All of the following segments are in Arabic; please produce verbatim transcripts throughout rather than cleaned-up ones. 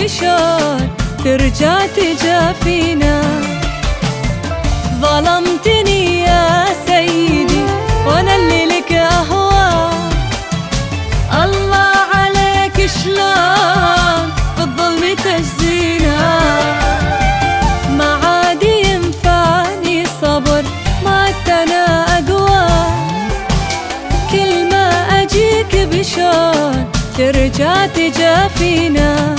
بشون ترجع تجافينا. ظلمتني يا سيدي وانا اللي لك اهوى، الله عليك شلون بالظلم تجزينا. ما عاد ينفعني صبر ما انا اقوى، كل ما اجيك بشون ترجع تجافينا.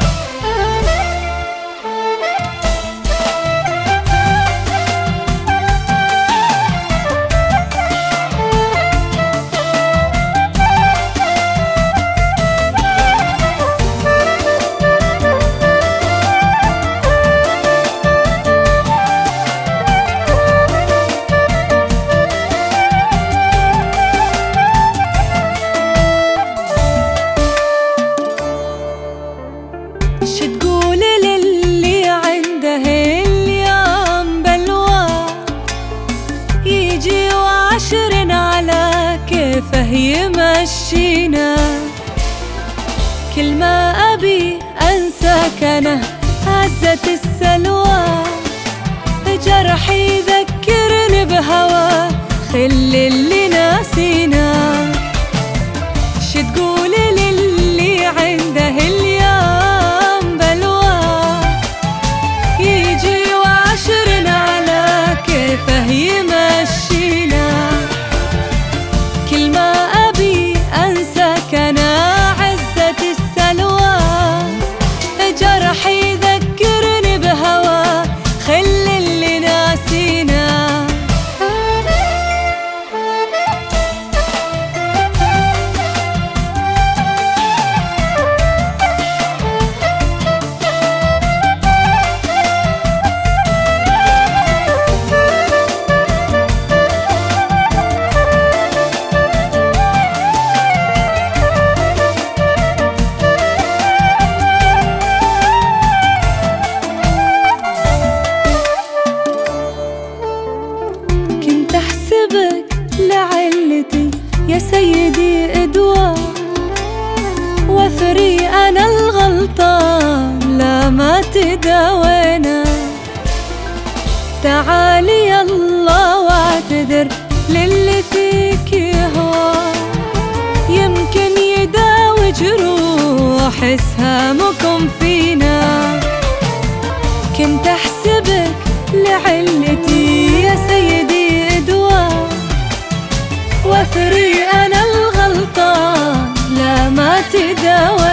شتقول للي عنده اليوم بلوى، يجي وعشر على كيفه يمشينا. كل ما أبي أنسى كانه هزة السلوى، جرحي يذكرني بهوى خل اللي ناسينا. شتقول للي عنده اليوم بلوى، يجي وعشر على كيفه يمشينا. كل ما أبي أنسى كان عزة السلوى، جرحي يذكرني بهوى خل اللي ناسينا. أحسبك لعلتي يا سيدي أدوى، وثري أنا الغلطان لا ما تداوينا. تعالي يا الله واعتذر للي فيك يهوى، يمكن يداوي جروح اسهامكم فينا. كنت أحسبك لعلتي يا سيدي أدوى، وثري أنا الغلطان لا ما تداوى.